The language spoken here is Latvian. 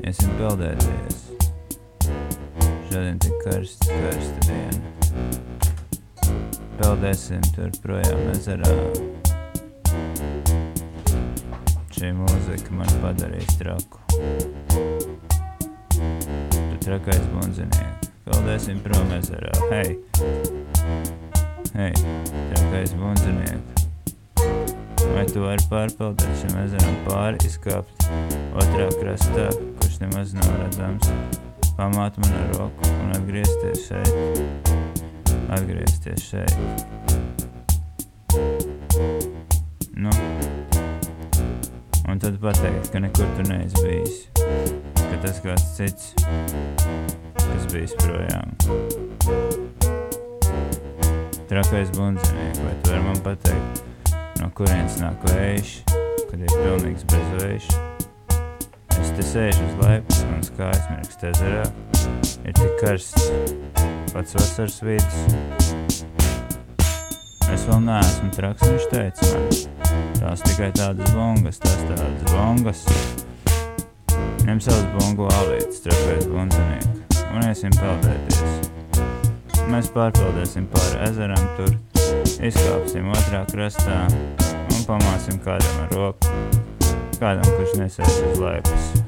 Iesim peldēties. Šodien tik karsta diena. Peldēsim tur projām ezerā. Šī mūzika man padarīs traku. Tu trakais bundziniek. Peldēsim prom ezerā. Hei, trakais bundziniek. Vai tu vari pārpeldēt šim ezeram pāri, izkāpt otrā krastā, kurš nemaz nav redzams, pamāt man ar roku un atgriezties šeit. Nu, un tad pateikt, ka nekur tu neesi bijis, ka tas kāds cits, kas bijis projām. Trakais bundziniek, vai tu vari man pateikt, no kurienes nāk vējš, kad ir pilnīgs bez vējš? Es te sēžu uz laipas, mans kājas mirkst ezerā, ir tik karsts, pats vasaras vidus. Es vēl neesmu traks, viņš teica man, tās tikai tādas bongas, Ņem savus bongu ālītes, trakais bundziniek, un iesim peldēties. Mēs pārpeldēsim pāri ezeram tur, izkāpsim otrā krastā un pamāsim kādam ar roku, kādam, kurš nesēs uz laipas.